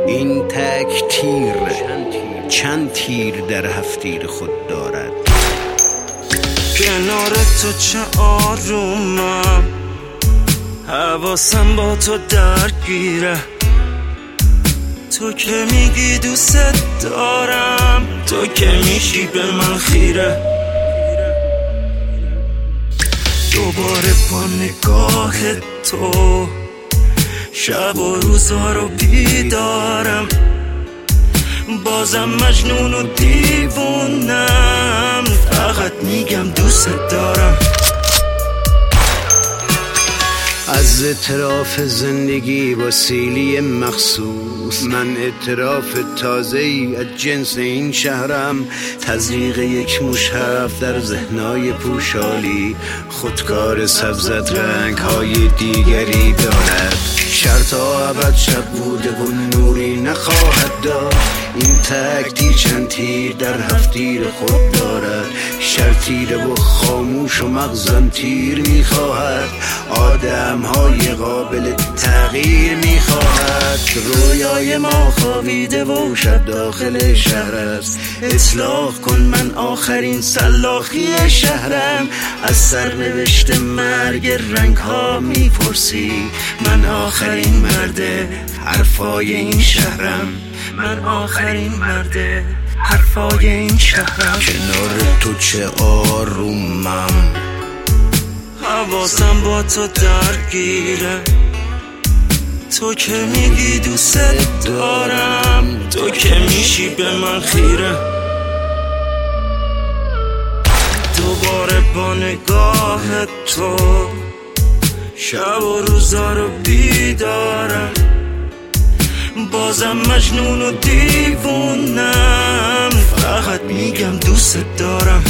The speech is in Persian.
این تک تیر چند تیر در هفتیر خود دارد. کنار تو چه آرومم، حواسم با تو درگیره. تو که میگی دوست دارم، تو که میشی به من خیره. دوباره با نگاه تو شب و روزا رو بیدارم. بازم مجنون و دیوونم، فقط میگم دوست دارم. از اعتراف زندگی با سیلی مخصوص، من اعتراف تازه‌ای از جنس این شهرم. تزریق یک مشرف در ذهنای پوشالی، خودکار سبزت رنگ‌های دیگری دارد. شرط ابد شب بوده و نوری نخواهد داد. این تک تیر چند تیر در هفتیر خود دارد. شرطیره و خاموش و مغزم تیر میخواهد. آدم های قابل تغییر میخواهد. رویای ما خوابیده و شب داخل شهر است. اصلاح کن، من آخرین سلاخی شهرم. از سرنوشت مرگ رنگ ها میپرسی، من آخرین مرد حرفای این شهرم. من آخرین مرد حرفای این شهرم. کنار تو چه آرومم، حواسم با تو درگیره. تو که میگی دوست دارم، تو که میشی به من خیره. دوباره با نگاه تو شب و روزا رو بیدارم. بازم مجنون و دیوونم، فقط میگم دوست دارم.